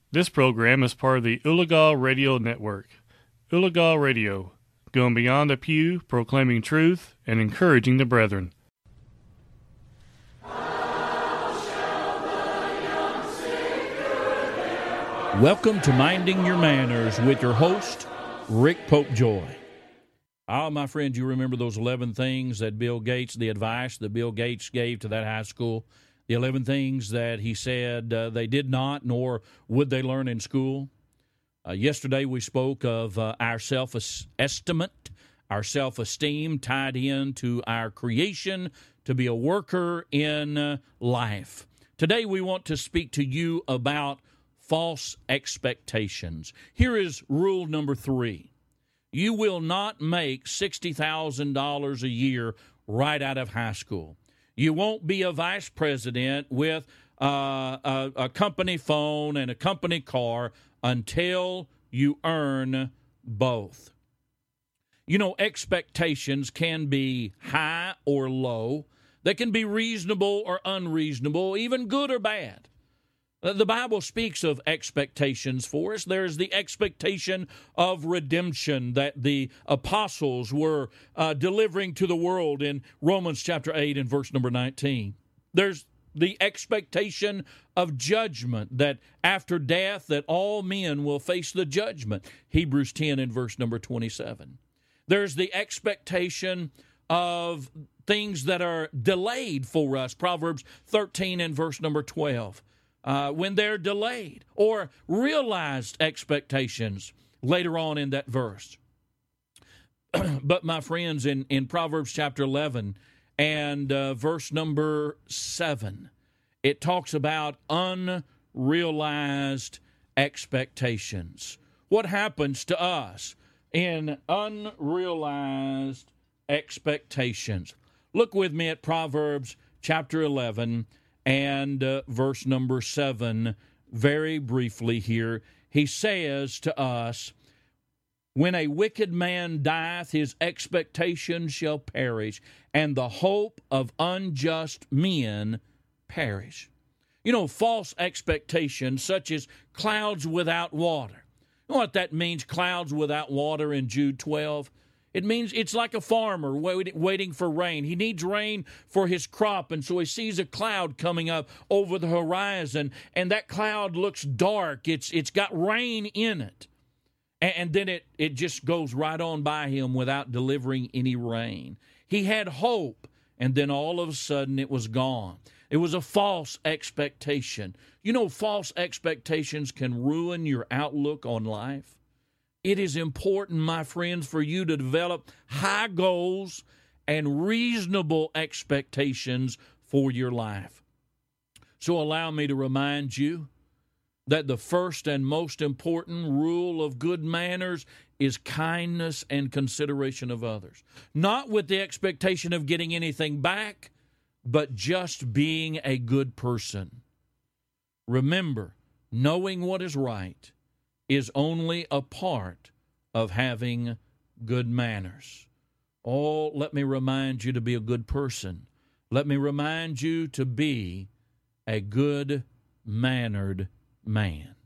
This program is part of the Ulagal Radio Network. Ulagal Radio, going beyond the pew, proclaiming truth and encouraging the brethren. Welcome to Minding Your Manners with your host, Rick Popejoy. My friends, you remember those 11 things that Bill Gates, the advice that Bill Gates gave to that high school? The 11 things that he said they did not, nor would they learn in school. Yesterday we spoke of our self-estimate, our self-esteem tied into our creation to be a worker in life. Today we want to speak to you about false expectations. Here is rule number 3. You will not make $60,000 a year right out of high school. You won't be a vice president with a company phone and a company car until you earn both. You know, expectations can be high or low. They can be reasonable or unreasonable, even good or bad. The Bible speaks of expectations for us. There's the expectation of redemption that the apostles were delivering to the world in Romans chapter 8 and verse number 19. There's the expectation of judgment, that after death that all men will face the judgment, Hebrews 10 and verse number 27. There's the expectation of things that are delayed for us, Proverbs 13 and verse number 12. When they're delayed, or realized expectations later on in that verse. But my friends, in Proverbs chapter 11 and verse number 7, it talks about unrealized expectations. What happens to us in unrealized expectations? Look with me at Proverbs chapter 11 and verse number 7, very briefly here. He says to us, when a wicked man dieth, his expectation shall perish, and the hope of unjust men perish. You know, false expectations, such as clouds without water. You know what that means, clouds without water in Jude 12? It means it's like a farmer waiting for rain. He needs rain for his crop, and so he sees a cloud coming up over the horizon, and that cloud looks dark. It's got rain in it. And then it just goes right on by him without delivering any rain. He had hope, and then all of a sudden it was gone. It was a false expectation. You know, false expectations can ruin your outlook on life. It is important, my friends, for you to develop high goals and reasonable expectations for your life. So allow me to remind you that the first and most important rule of good manners is kindness and consideration of others. Not with the expectation of getting anything back, but just being a good person. Remember, knowing what is right is only a part of having good manners. Oh, let me remind you to be a good person. Let me remind you to be a good-mannered man.